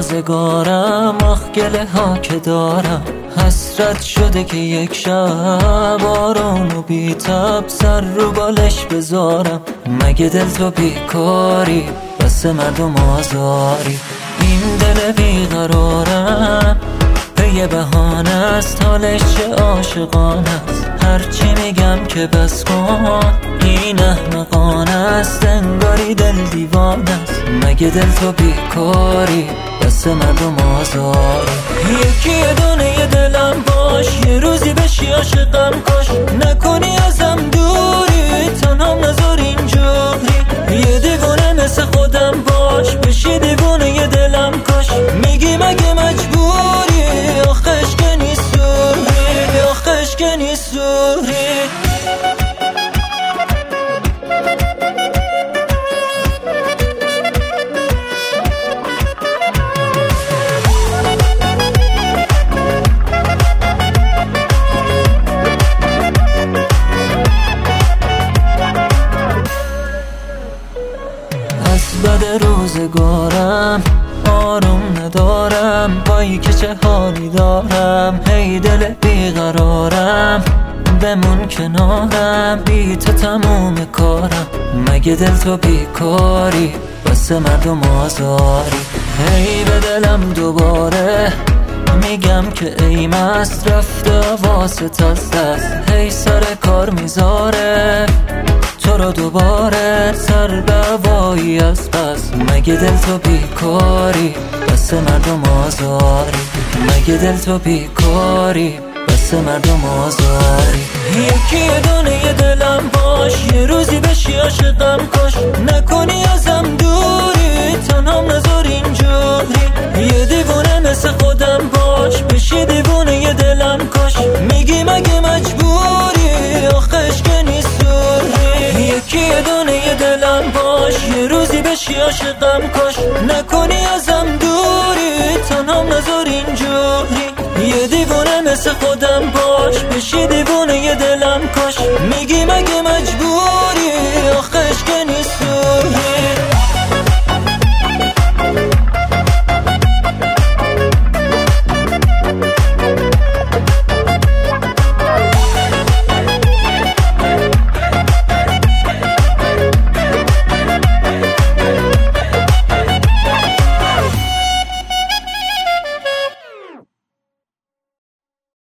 روزگارم، آخ گله ها که دارم، حسرت شده که یک شب آروم و بی تب سر رو بالش بذارم. مگه دل تو بیکاری بس مردم آزاری؟ این دل بیقرارم به یه بهانه است، حالش چه عاشقانه است. هرچی میگم که بس کن این احمقانه است، انگاری دل دیوانه است. مگه دل تو بیکاری بس مردم آزاری؟ یکی دونه یه دلم باش، یه روزی بشی عاشقم کاش، نکنی ازم دوری تنهام نذار اینجوری. یه دیوانه مثل خودم باش، بشی دیوانه یه دلم کاش. میگی مگه مجبوری؟ آخش که نیسوری، آخش که نیسوری. بد روزگارم آروم ندارم، پایی که چه حالی دارم. هی دل بیقرارم بمون کنارم، بی تو تموم کارم. مگه دل تو بیکاری بس مردم آزاری؟ هی به دلم دوباره میگم که ای مست رفته واسه از دست. هی سر کار میذاره تو رو دوباره سر به هوایی از پس. مگه دل تو بیکاری بس مردم آزاری؟ مگه دل تو بیکاری بس مردم آزاری؟ یکی دونه یه دلم باش، یه روزی بشی عاشقم کاش، نکنی ازم دوری تنهام نذار اینجوری. یه دیوونه مثل خودم باش، بشی دیوونه یه دلم کاش. میگی مگه مجبوری؟ آخش که نیسوری. یکی دونه یه دلم باش، یه روزی بشی عاشقم کاش، نکنی ازم دوری تنهام نذار اینجوری. یه دیوونه مثل خودم باش، بشی دیوونه یه دلم کاش. میگی